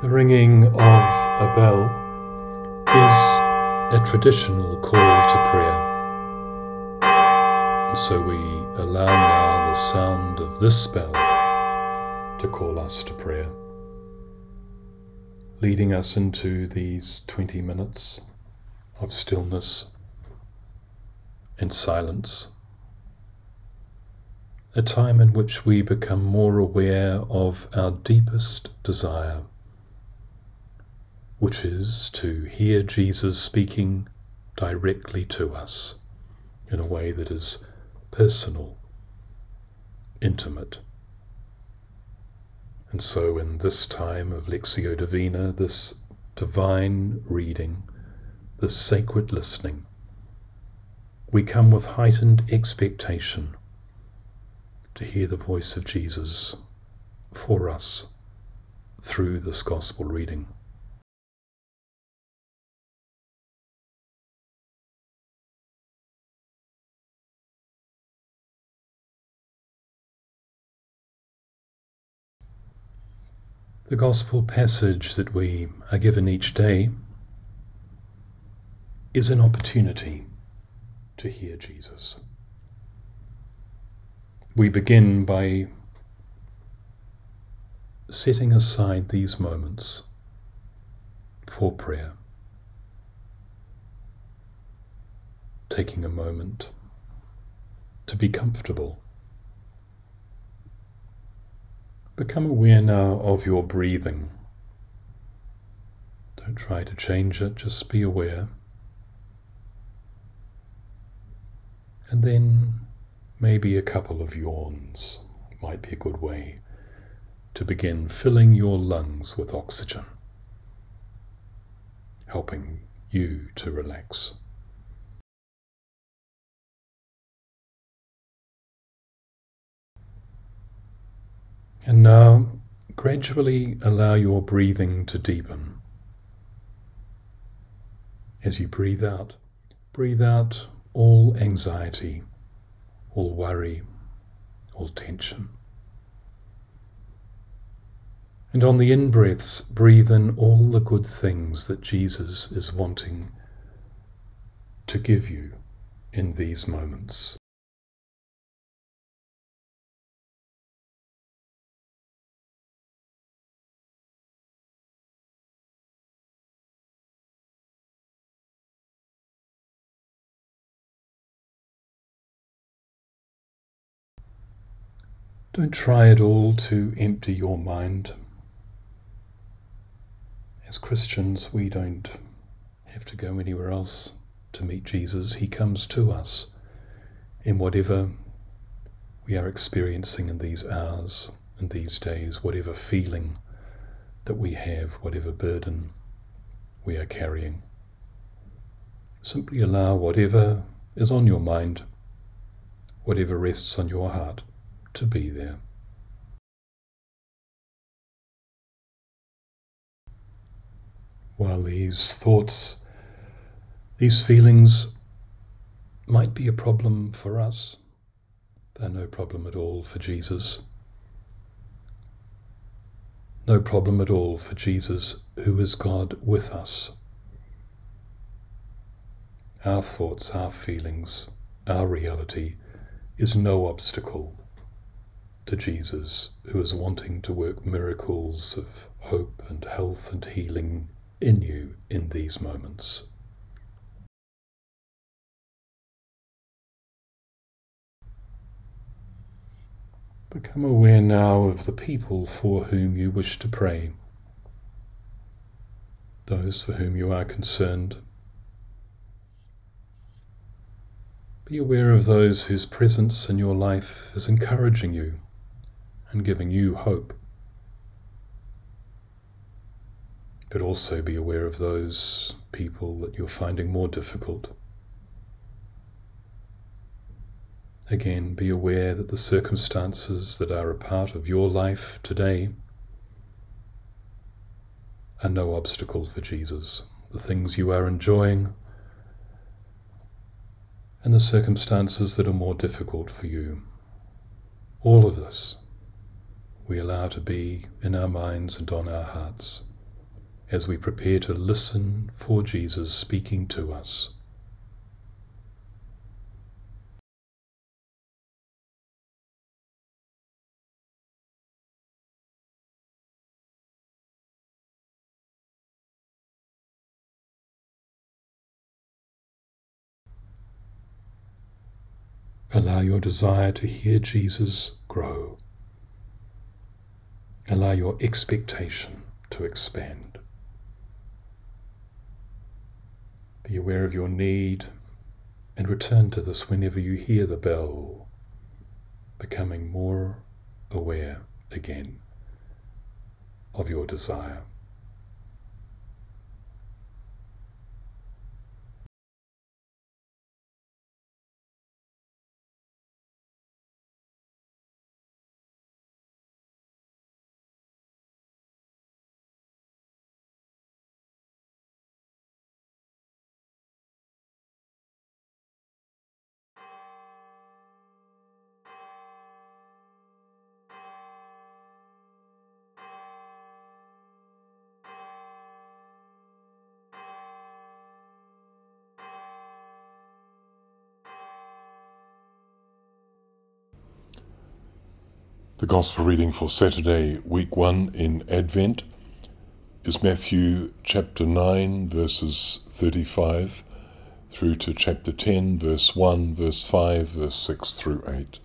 The ringing of a bell is a traditional call to prayer. And so we allow now the sound of this bell to call us to prayer, leading us into these 20 minutes of stillness and silence, a time in which we become more aware of our deepest desire, which is to hear Jesus speaking directly to us in a way that is personal, intimate. And so in this time of Lectio Divina, this divine reading, this sacred listening, we come with heightened expectation to hear the voice of Jesus for us through this gospel reading. The gospel passage that we are given each day is an opportunity to hear Jesus. We begin by setting aside these moments for prayer, taking a moment to be comfortable. Become aware now of your breathing. Don't try to change it, just be aware. And then maybe a couple of yawns might be a good way to begin filling your lungs with oxygen, helping you to relax. And now, gradually allow your breathing to deepen. As you breathe out all anxiety, all worry, all tension. And on the in-breaths, breathe in all the good things that Jesus is wanting to give you in these moments. Don't try at all to empty your mind. As Christians, we don't have to go anywhere else to meet Jesus. He comes to us in whatever we are experiencing in these hours and these days, whatever feeling that we have, whatever burden we are carrying. Simply allow whatever is on your mind, whatever rests on your heart, to be there. While these thoughts, these feelings might be a problem for us, they're no problem at all for Jesus. No problem at all for Jesus, who is God with us. Our thoughts, our feelings, our reality is no obstacle to Jesus, who is wanting to work miracles of hope and health and healing in you in these moments. Become aware now of the people for whom you wish to pray, those for whom you are concerned. Be aware of those whose presence in your life is encouraging you and giving you hope. But also be aware of those people that you're finding more difficult. Again, be aware that the circumstances that are a part of your life today are no obstacle for Jesus. The things you are enjoying and the circumstances that are more difficult for you. All of this we allow to be in our minds and on our hearts as we prepare to listen for Jesus speaking to us. Allow your desire to hear Jesus grow. Allow your expectation to expand. Be aware of your need and return to this whenever you hear the bell, becoming more aware again of your desire. The Gospel reading for Saturday, week 1 in Advent, is Matthew chapter 9, verses 35, through to chapter 10, verse 1, verse 5, verse 6 through 8.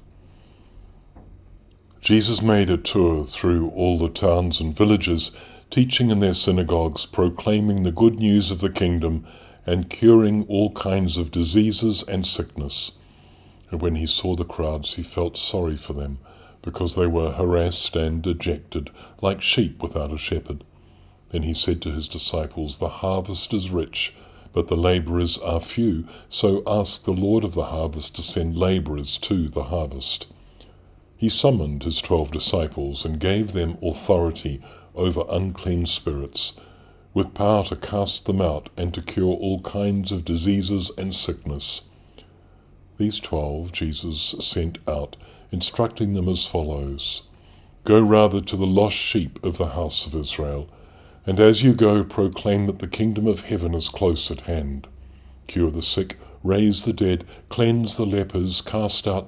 Jesus made a tour through all the towns and villages, teaching in their synagogues, proclaiming the good news of the kingdom, and curing all kinds of diseases and sickness. And when he saw the crowds, he felt sorry for them, because they were harassed and dejected, like sheep without a shepherd. Then he said to his disciples, "The harvest is rich, but the labourers are few, so ask the Lord of the harvest to send labourers to the harvest." He summoned his 12 disciples and gave them authority over unclean spirits, with power to cast them out and to cure all kinds of diseases and sickness. These 12 Jesus sent out, instructing them as follows: "Go rather to the lost sheep of the house of Israel, and as you go, proclaim that the kingdom of heaven is close at hand. Cure the sick, raise the dead, cleanse the lepers, cast out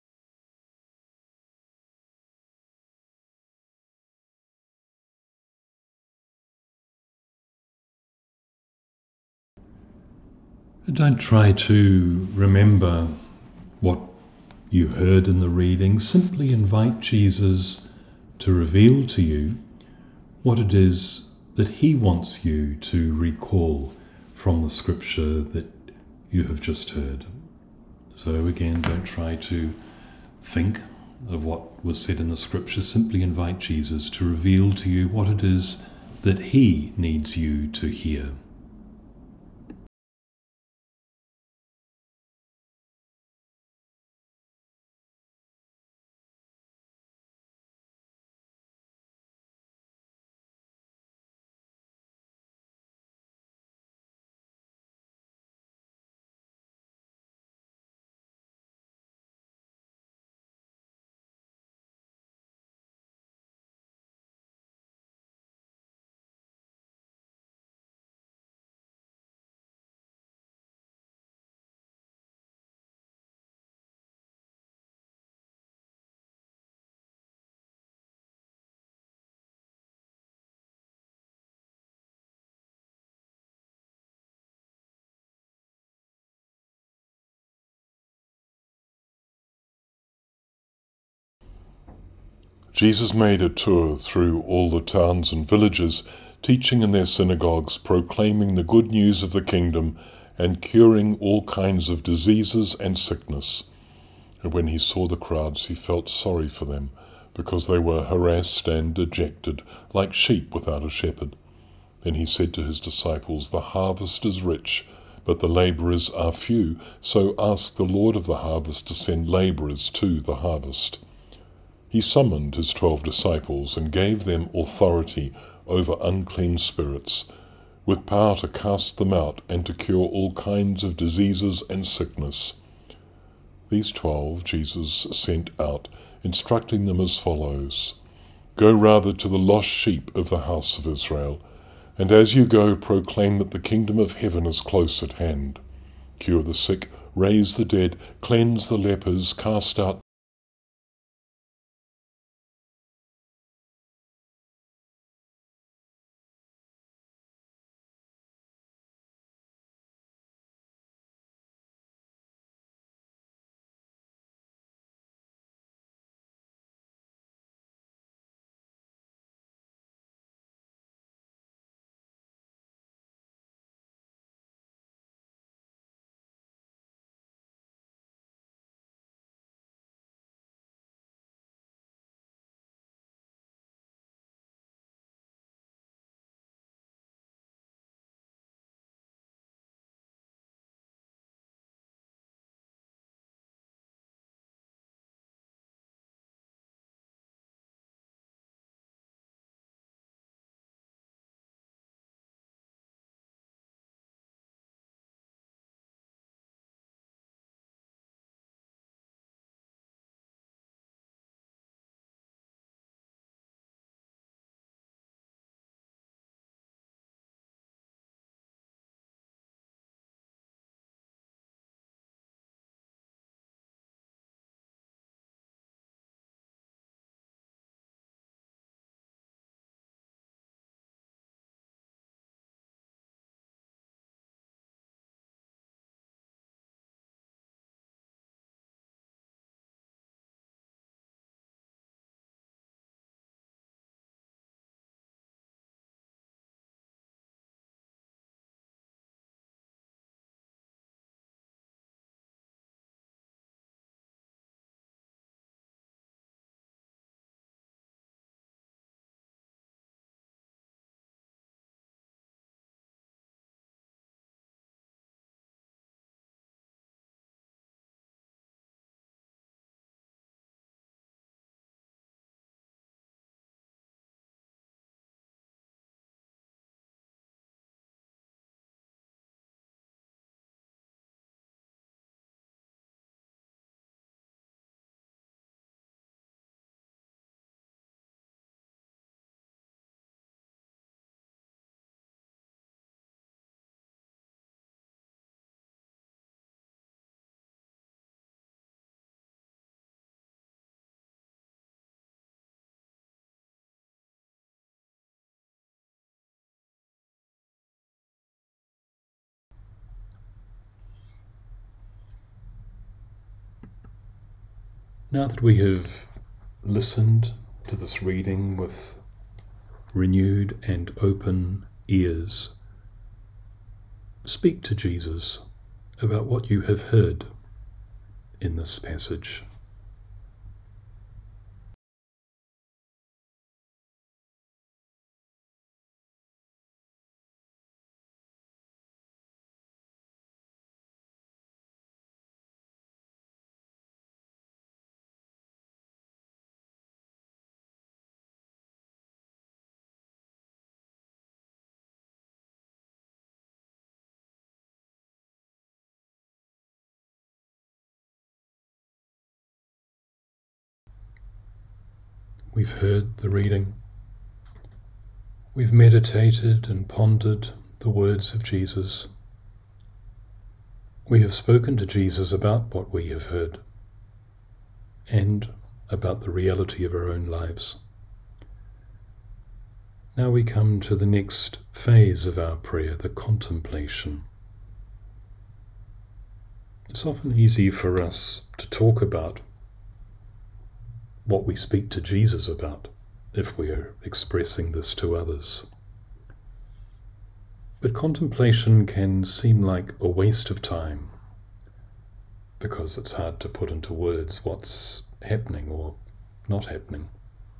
Don't try to remember what you heard in the reading. Simply invite Jesus to reveal to you what it is that he wants you to recall from the scripture that you have just heard. So again, don't try to think of what was said in the scripture. Simply invite Jesus to reveal to you what it is that he needs you to hear. Jesus made a tour through all the towns and villages, teaching in their synagogues, proclaiming the good news of the kingdom, and curing all kinds of diseases and sickness. And when he saw the crowds, he felt sorry for them, because they were harassed and dejected, like sheep without a shepherd. Then he said to his disciples, "The harvest is rich, but the labourers are few, so ask the Lord of the harvest to send labourers to the harvest." He summoned his 12 disciples and gave them authority over unclean spirits, with power to cast them out and to cure all kinds of diseases and sickness. These 12 Jesus sent out, instructing them as follows: "Go rather to the lost sheep of the house of Israel, And as you go, proclaim that the kingdom of heaven is close at hand. Cure the sick, raise the dead, cleanse the lepers, cast out Now that we have listened to this reading with renewed and open ears, speak to Jesus about what you have heard in this passage. We've heard the reading. We've meditated and pondered the words of Jesus. We have spoken to Jesus about what we have heard and about the reality of our own lives. Now we come to the next phase of our prayer, the contemplation. It's often easy for us to talk about what we speak to Jesus about if we are expressing this to others. But contemplation can seem like a waste of time because it's hard to put into words what's happening or not happening.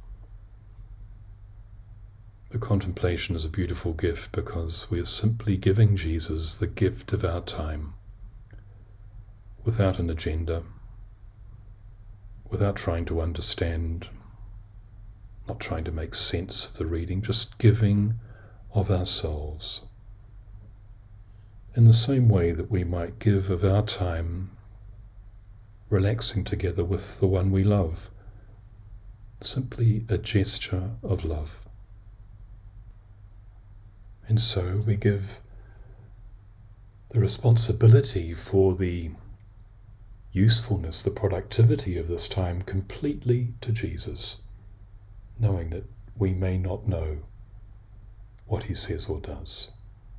The contemplation is a beautiful gift because we are simply giving Jesus the gift of our time without an agenda, without trying to understand, not trying to make sense of the reading, just giving of ourselves. In the same way that we might give of our time relaxing together with the one we love, simply a gesture of love. And so we give the responsibility for the usefulness, the productivity of this time completely to Jesus, knowing that we may not know what he says or does.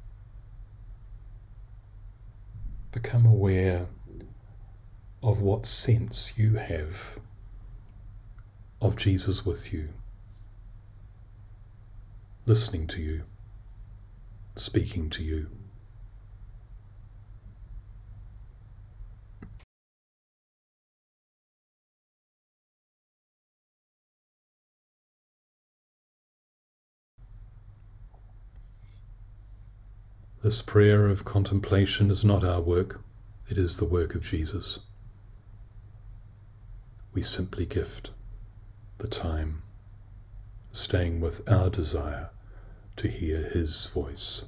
Become aware of what sense you have of Jesus with you, listening to you, speaking to you. This prayer of contemplation is not our work, it is the work of Jesus. We simply gift the time, staying with our desire to hear his voice.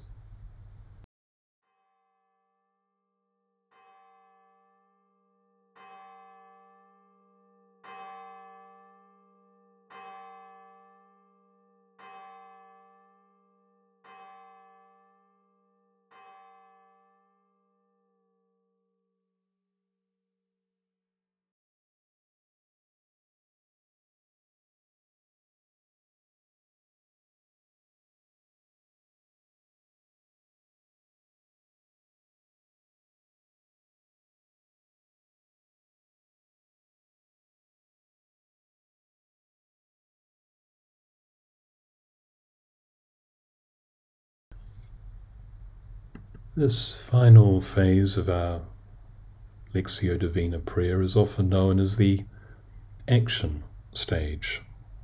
This final phase of our Lectio Divina prayer is often known as the action stage.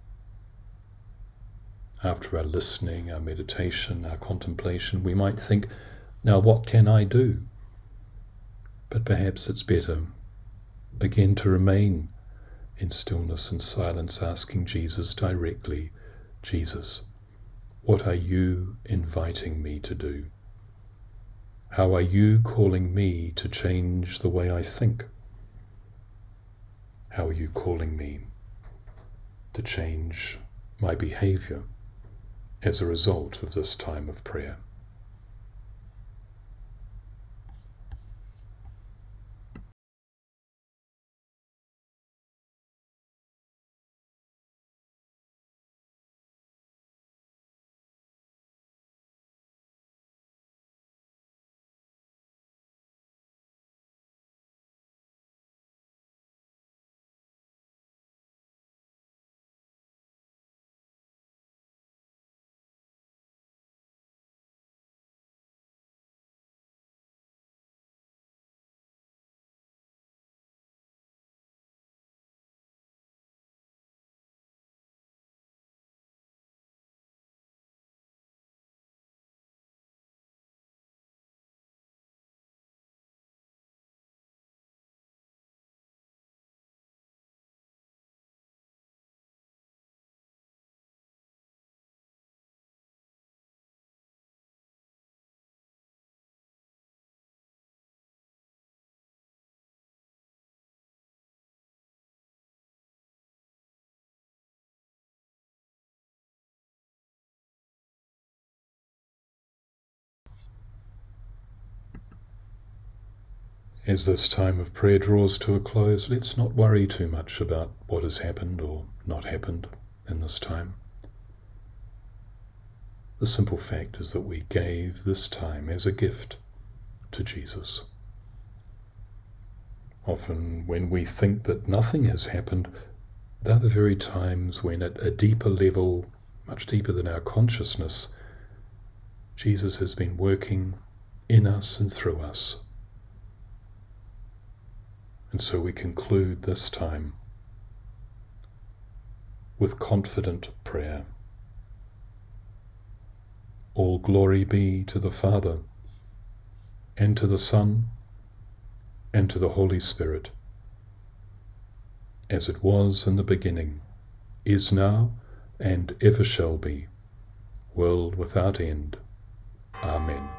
After our listening, our meditation, our contemplation, we might think, now what can I do? But perhaps it's better, again, to remain in stillness and silence, asking Jesus directly, Jesus, what are you inviting me to do? How are you calling me to change the way I think? How are you calling me to change my behavior as a result of this time of prayer? As this time of prayer draws to a close, let's not worry too much about what has happened or not happened in this time. The simple fact is that we gave this time as a gift to Jesus. Often when we think that nothing has happened, they're the very times when at a deeper level, much deeper than our consciousness, Jesus has been working in us and through us. And so we conclude this time with confident prayer. All glory be to the Father, and to the Son, and to the Holy Spirit, as it was in the beginning, is now, and ever shall be, world without end. Amen.